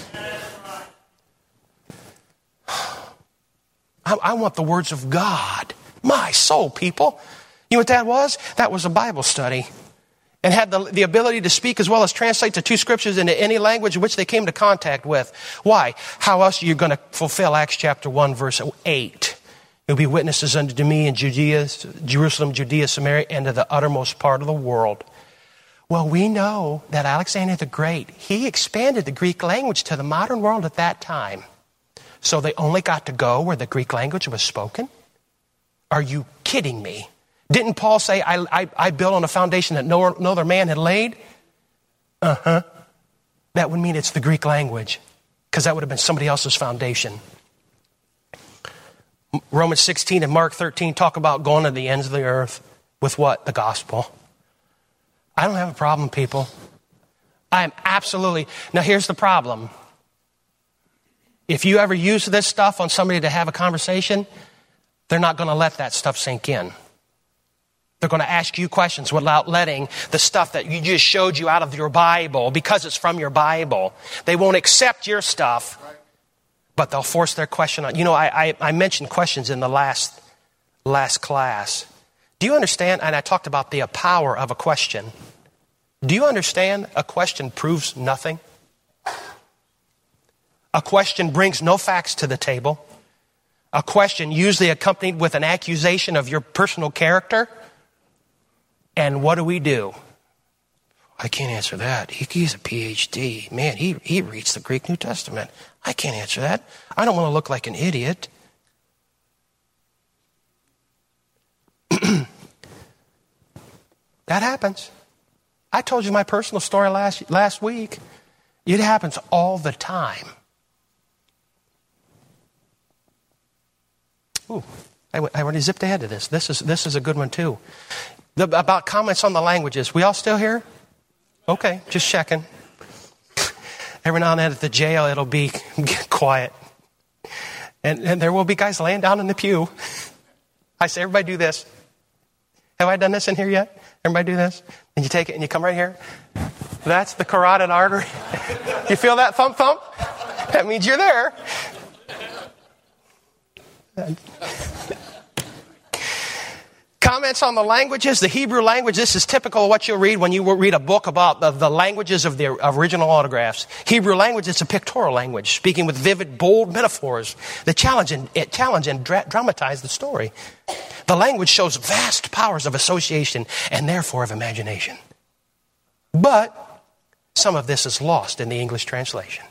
[SPEAKER 1] I, I want the words of God. My soul, people. You know what that was? That was a Bible study. And had the, the ability to speak as well as translate the two scriptures into any language which they came into contact with. Why? How else are you going to fulfill Acts chapter one, verse eight? You'll be witnesses unto me in Judea, Jerusalem, Judea, Samaria, and to the uttermost part of the world. Well, we know that Alexander the Great, he expanded the Greek language to the modern world at that time. So they only got to go where the Greek language was spoken? Are you kidding me? Didn't Paul say, I, I, I built on a foundation that no, no other man had laid? Uh-huh. That would mean it's the Greek language, because that would have been somebody else's foundation. Romans sixteen and Mark thirteen talk about going to the ends of the earth with what? The gospel. I don't have a problem, people. I am absolutely... Now, here's the problem. If you ever use this stuff on somebody to have a conversation, they're not going to let that stuff sink in. They're going to ask you questions without letting the stuff that you just showed you out of your Bible, because it's from your Bible. They won't accept your stuff, but they'll force their question on. You know, I, I, I mentioned questions in the last, last class. Do you understand? And I talked about the power of a question. Do you understand a question proves nothing? A question brings no facts to the table. A question usually accompanied with an accusation of your personal character. And what do we do? I can't answer that. He, he's a P H D. Man, he, he reads the Greek New Testament. I can't answer that. I don't want to look like an idiot. That happens. I told you my personal story last, last week. It happens all the time. Ooh, I, I already zipped ahead to this. This is, this is a good one too. The, about comments on the languages. We all still here? Okay, just checking. Every now and then at the jail, it'll be quiet. And, and there will be guys laying down in the pew. I say, everybody do this. Have I done this in here yet? Everybody do this? And you take it and you come right here. That's the carotid artery. You feel that thump thump? That means you're there. Comments on the languages, the Hebrew language. This is typical of what you'll read when you read a book about the, the languages of the original autographs. Hebrew language is a pictorial language, speaking with vivid, bold metaphors that challenge and, it challenge and dra- dramatize the story. The language shows vast powers of association and therefore of imagination. But some of this is lost in the English translation.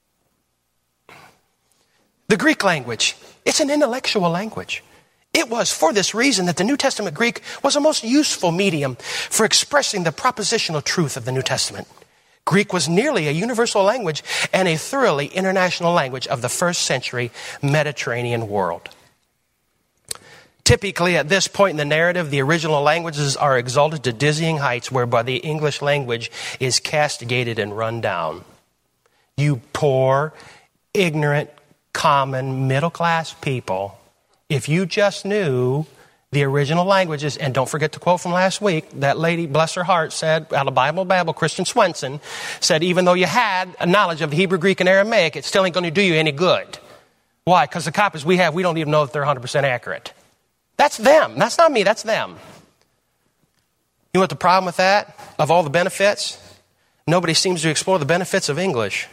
[SPEAKER 1] The Greek language, it's an intellectual language. It was for this reason that the New Testament Greek was a most useful medium for expressing the propositional truth of the New Testament. Greek was nearly a universal language and a thoroughly international language of the first century Mediterranean world. Typically, at this point in the narrative, the original languages are exalted to dizzying heights, whereby the English language is castigated and run down. You poor, ignorant, common, middle-class people, if you just knew the original languages, and don't forget to quote from last week, that lady, bless her heart, said, out of Bible Babble, Christian Swenson, said, even though you had a knowledge of Hebrew, Greek, and Aramaic, it still ain't going to do you any good. Why? Because the copies we have, we don't even know that they're one hundred percent accurate. That's them. That's not me. That's them. You know what the problem with that? Of all the benefits? Nobody seems to explore the benefits of English.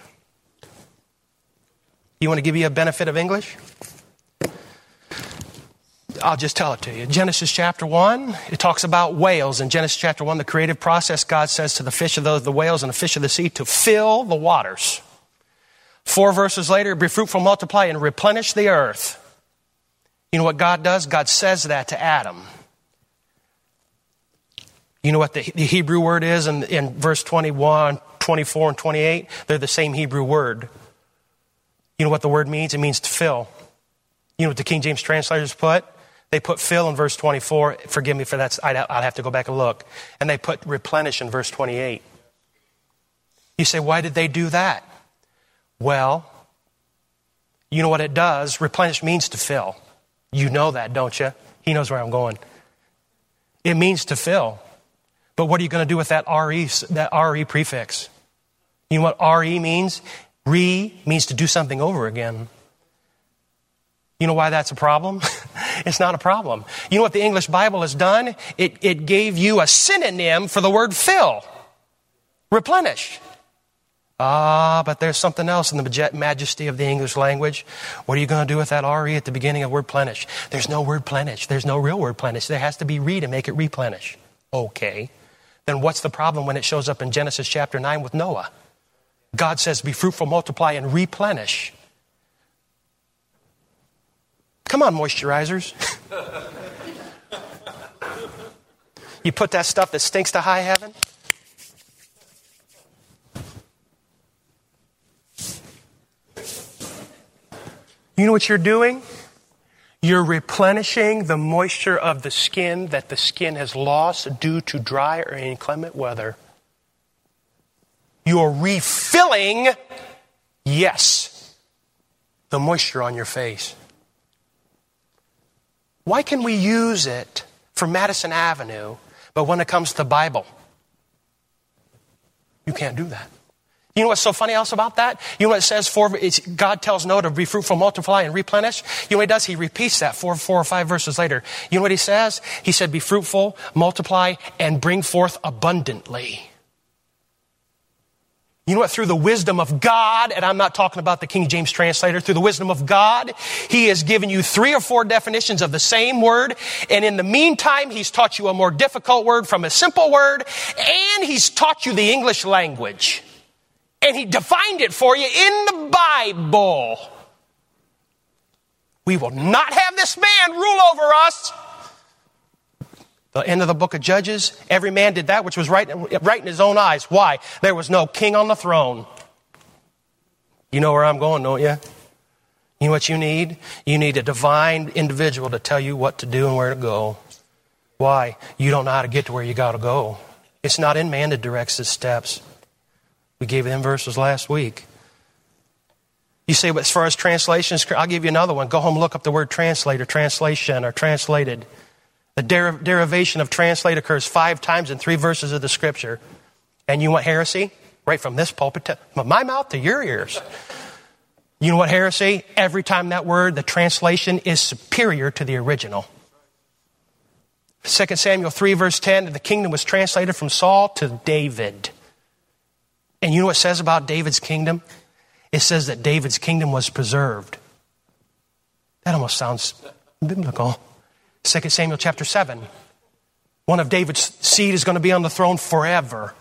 [SPEAKER 1] You want to give you a benefit of English? I'll just tell it to you. Genesis chapter one, it talks about whales. In Genesis chapter one, the creative process, God says to the fish of the, the whales and the fish of the sea to fill the waters. Four verses later, be fruitful, multiply, and replenish the earth. You know what God does? God says that to Adam. You know what the, the Hebrew word is in, in verse twenty-one, twenty-four, and twenty-eight? They're the same Hebrew word. You know what the word means? It means to fill. You know what the King James translators put? They put fill in verse twenty-four. Forgive me for that. I'd, I'd have to go back and look. And they put replenish in verse twenty-eight. You say, why did they do that? Well, you know what it does? Replenish means to fill. You know that, don't you? He knows where I'm going. It means to fill. But what are you going to do with that re, that re prefix? You know what re means? Re means to do something over again. You know why that's a problem? It's not a problem. You know what the English Bible has done? It, it gave you a synonym for the word fill. Replenish. Ah, but there's something else in the majesty of the English language. What are you going to do with that re at the beginning of word plenish? There's no word plenish. There's no real word plenish. There has to be re to make it replenish. Okay. Then what's the problem when it shows up in Genesis chapter nine with Noah? God says, be fruitful, multiply, and replenish. Come on, moisturizers. You put that stuff that stinks to high heaven. You know what you're doing? You're replenishing the moisture of the skin that the skin has lost due to dry or inclement weather. You're refilling, yes, the moisture on your face. Why can we use it for Madison Avenue, but when it comes to the Bible, you can't do that? You know what's so funny else about that? You know what it says? For it's, God tells Noah to be fruitful, multiply, and replenish. You know what he does? He repeats that four, four or five verses later. You know what he says? He said, be fruitful, multiply, and bring forth abundantly. You know what? Through the wisdom of God, and I'm not talking about the King James translator, through the wisdom of God, He has given you three or four definitions of the same word. And in the meantime, He's taught you a more difficult word from a simple word. And He's taught you the English language. And He defined it for you in the Bible. We will not have this man rule over us. The end of the book of Judges, every man did that which was right, right in his own eyes. Why? There was no king on the throne. You know where I'm going, don't you? You know what you need? You need a divine individual to tell you what to do and where to go. Why? You don't know how to get to where you got to go. It's not in man that directs his steps. We gave them verses last week. You say, but as far as translations, I'll give you another one. Go home and look up the word translate or translation or translated. The der- derivation of translate occurs five times in three verses of the Scripture. And you want heresy? Right from this pulpit to from my mouth to your ears. You know what heresy? Every time that word, the translation is superior to the original. Second Samuel three verse ten, the kingdom was translated from Saul to David. And you know what it says about David's kingdom? It says that David's kingdom was preserved. That almost sounds biblical. Second Samuel chapter seven. One of David's seed is going to be on the throne forever.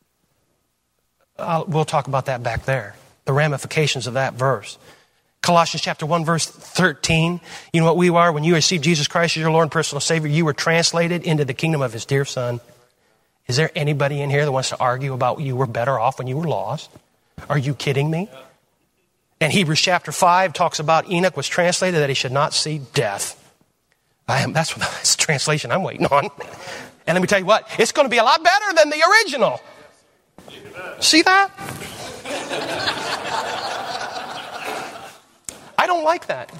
[SPEAKER 1] Uh, we'll talk about that back there. The ramifications of that verse. Colossians chapter one verse thirteen. You know what we are? When you received Jesus Christ as your Lord and personal Savior, you were translated into the kingdom of His dear Son. Is there anybody in here that wants to argue about you were better off when you were lost? Are you kidding me? And Hebrews chapter five talks about Enoch was translated that he should not see death. I am, that's, what, that's the translation I'm waiting on. And let me tell you what, it's going to be a lot better than the original. See that? I don't like that.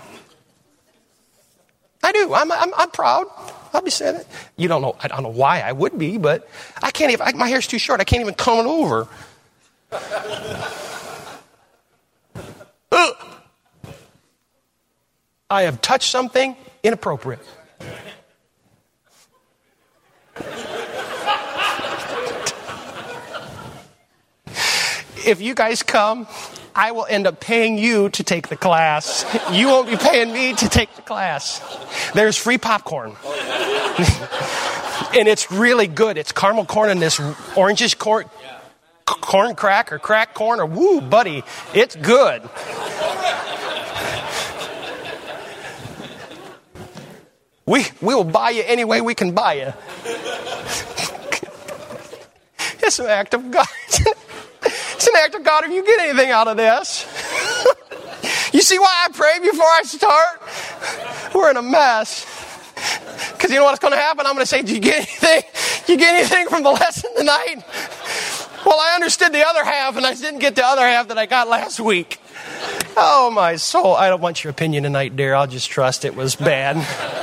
[SPEAKER 1] I do. I'm, I'm, I'm proud. I'll be saying it. You don't know. I don't know why I would be, but I can't even. I, my hair's too short. I can't even comb it over. Ugh. I have touched something inappropriate. If you guys come, I will end up paying you to take the class. You won't be paying me to take the class. There's free popcorn. And it's really good. It's caramel corn and this orangish corn, corn crack or crack corn or woo, buddy. It's good. We, we will buy you any way we can buy you. It's an act of God. It's an act of God if you get anything out of this. You see why I pray before I start? We're in a mess. Because you know what's going to happen? I'm going to say, did you get anything? Did you get anything from the lesson tonight? Well, I understood the other half, and I didn't get the other half that I got last week. Oh, my soul. I don't want your opinion tonight, dear. I'll just trust it was bad.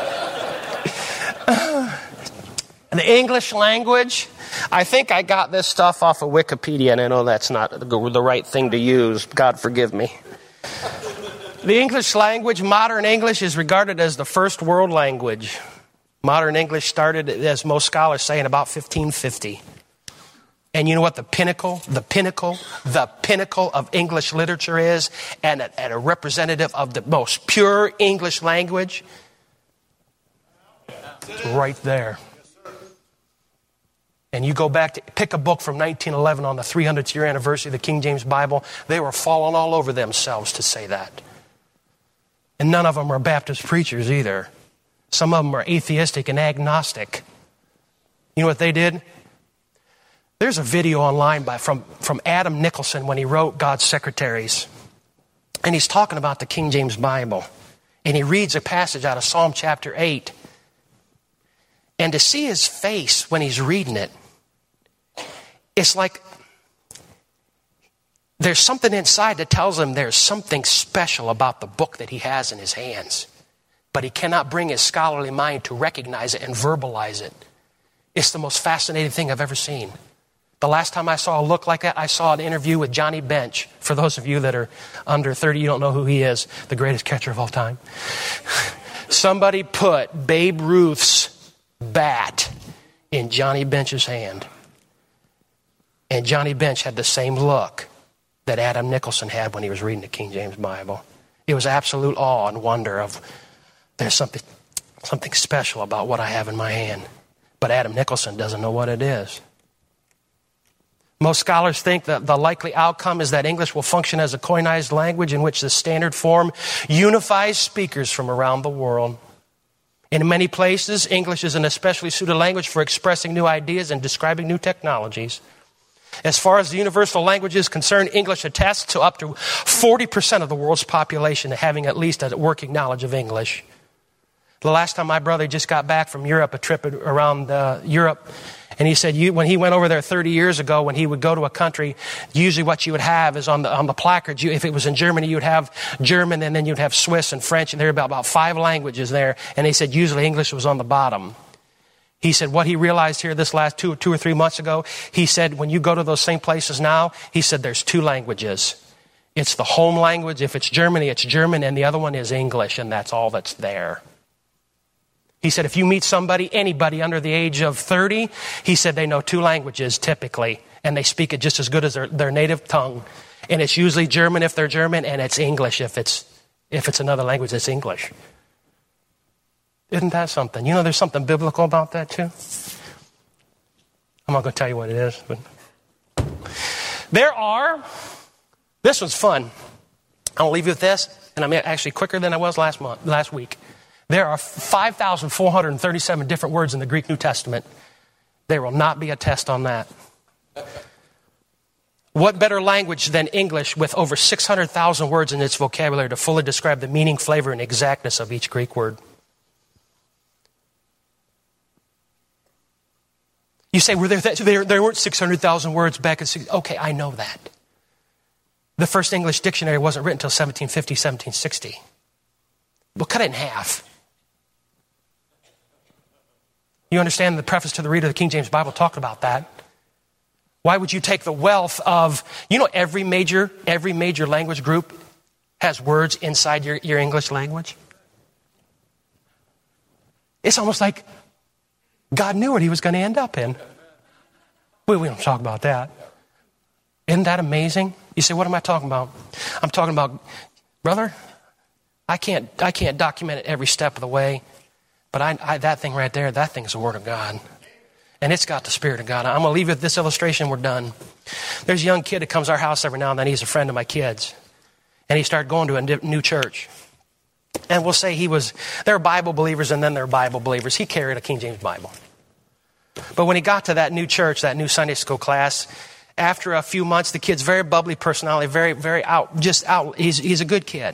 [SPEAKER 1] The English language, I think I got this stuff off of Wikipedia, and I know that's not the right thing to use. God forgive me. The English language, modern English, is regarded as the first world language. Modern English started, as most scholars say, in about fifteen fifty. And you know what the pinnacle, the pinnacle, the pinnacle of English literature is, and a, and a representative of the most pure English language? It's right there. And you go back to pick a book from nineteen eleven on the three hundredth year anniversary of the King James Bible. They were falling all over themselves to say that. And none of them are Baptist preachers either. Some of them are atheistic and agnostic. You know what they did? There's a video online by, from, from Adam Nicholson when he wrote God's Secretaries. And he's talking about the King James Bible. And he reads a passage out of Psalm chapter eight. And to see his face when he's reading it, it's like there's something inside that tells him there's something special about the book that he has in his hands. But he cannot bring his scholarly mind to recognize it and verbalize it. It's the most fascinating thing I've ever seen. The last time I saw a look like that, I saw an interview with Johnny Bench. For those of you that are under thirty, you don't know who he is, the greatest catcher of all time. Somebody put Babe Ruth's bat in Johnny Bench's hand. And Johnny Bench had the same look that Adam Nicholson had when he was reading the King James Bible. It was absolute awe and wonder of there's something, something special about what I have in my hand. But Adam Nicholson doesn't know what it is. Most scholars think that the likely outcome is that English will function as a Koinized language in which the standard form unifies speakers from around the world. In many places, English is an especially suited language for expressing new ideas and describing new technologies. As far as the universal language is concerned, English attests to up to forty percent of the world's population having at least a working knowledge of English. The last time my brother just got back from Europe, a trip around uh, Europe, and he said you, when he went over there thirty years ago, when he would go to a country, usually what you would have is on the on the placards, you, if it was in Germany, you would have German, and then you'd have Swiss and French, and there were about, about five languages there. And he said usually English was on the bottom. He said what he realized here this last two, two or three months ago, he said when you go to those same places now, he said there's two languages. It's the home language. If it's Germany, it's German, and the other one is English, and that's all that's there. He said if you meet somebody, anybody under the age of thirty, he said they know two languages typically, and they speak it just as good as their, their native tongue. And it's usually German if they're German, and it's English if it's if it's another language, it's English. Isn't that something? You know there's something biblical about that too? I'm not going to tell you what it is, but there are, this was fun. I'll leave you with this, and I'm actually quicker than I was last month, last week. There are five thousand four hundred thirty-seven different words in the Greek New Testament. There will not be a test on that. What better language than English with over six hundred thousand words in its vocabulary to fully describe the meaning, flavor, and exactness of each Greek word? You say, well, there, there, there weren't six hundred thousand words back in... Okay, I know that. The first English dictionary wasn't written until seventeen fifty, seventeen sixty. We'll cut it in half. You understand the preface to the reader of the King James Bible talked about that. Why would you take the wealth of... You know, every major, every major language group has words inside your, your English language. It's almost like God knew what he was going to end up in. We, we don't talk about that. Isn't that amazing? You say, what am I talking about? I'm talking about, brother, I can't I can't document it every step of the way, but I, I, that thing right there, that thing is the Word of God. And it's got the Spirit of God. I'm going to leave you with this illustration. We're done. There's a young kid that comes to our house every now and then. He's a friend of my kids. And he started going to a new church. And we'll say he was, there are Bible believers and then there are Bible believers. He carried a King James Bible. But when he got to that new church, that new Sunday school class, after a few months, the kid's very bubbly personality, very, very out, just out. He's, he's a good kid.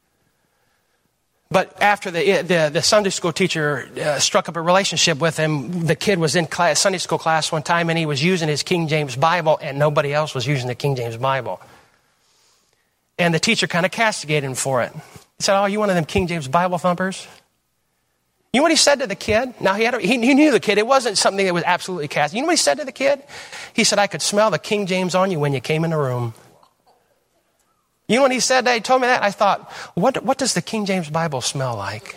[SPEAKER 1] But after the, the, the Sunday school teacher uh, struck up a relationship with him, the kid was in class, Sunday school class one time, and he was using his King James Bible, and nobody else was using the King James Bible. And the teacher kind of castigated him for it. He said, oh, you one of them King James Bible thumpers? You know what he said to the kid? Now, he, had a, he, he knew the kid. It wasn't something that was absolutely cast. You know what he said to the kid? He said, I could smell the King James on you when you came in the room. You know when he said that? He told me that. I thought, what, what does the King James Bible smell like?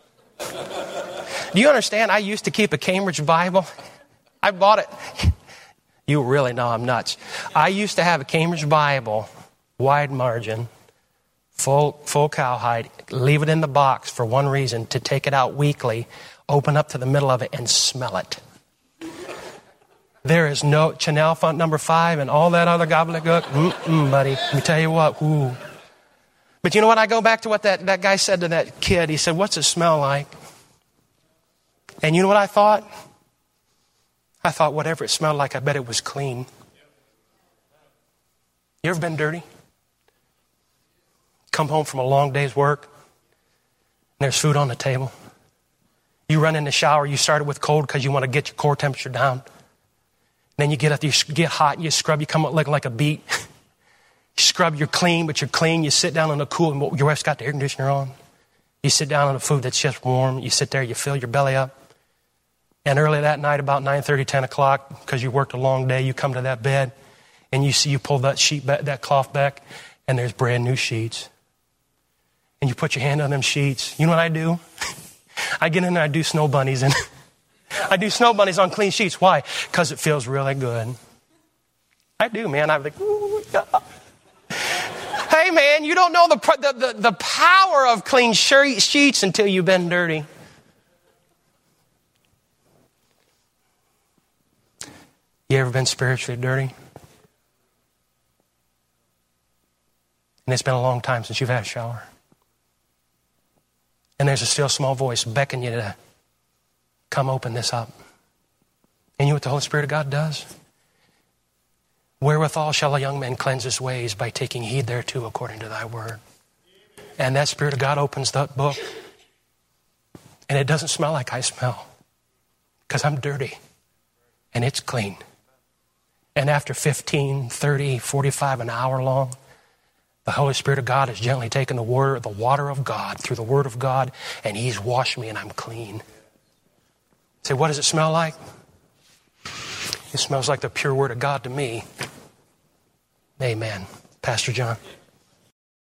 [SPEAKER 1] Do you understand? I used to keep a Cambridge Bible. I bought it. You really know I'm nuts. I used to have a Cambridge Bible, wide margin, full full cowhide, leave it in the box for one reason, to take it out weekly, open up to the middle of it, and smell it. There is no Chanel font number five and all that other gobbledygook. Mm-mm, buddy. Let me tell you what. Ooh. But you know what? I go back to what that, that guy said to that kid. He said, what's it smell like? And you know what I thought? I thought whatever it smelled like, I bet it was clean. You ever been dirty? Come home from a long day's work, and there's food on the table. You run in the shower. You started with cold because you want to get your core temperature down. Then you get up, you get hot, and you scrub. You come up looking like a beet. You scrub, you're clean, but you're clean. You sit down on the cool, and your wife's got the air conditioner on. You sit down on the food that's just warm. You sit there, you fill your belly up. And early that night, about nine thirty, ten o'clock, because you worked a long day, you come to that bed, and you see you pull that sheet, back, that cloth back, and there's brand new sheets. And you put your hand on them sheets. You know what I do? I get in there, I do snow bunnies, and I do snow bunnies on clean sheets. Why? Because it feels really good. I do, man. I'm like, ooh, God. Hey, man, you don't know the, the, the, the power of clean sheets until you've been dirty. You ever been spiritually dirty? And it's been a long time since you've had a shower. And there's a still small voice beckoning you to come open this up. And you know what the Holy Spirit of God does? Wherewithal shall a young man cleanse his ways? By taking heed thereto according to thy word. And that Spirit of God opens that book. And it doesn't smell like I smell. Because I'm dirty. And it's clean. And after fifteen, thirty, forty-five, an hour long, the Holy Spirit of God has gently taken the word, the water of God through the Word of God, and He's washed me and I'm clean. Say, what does it smell like? It smells like the pure Word of God to me. Amen. Pastor John.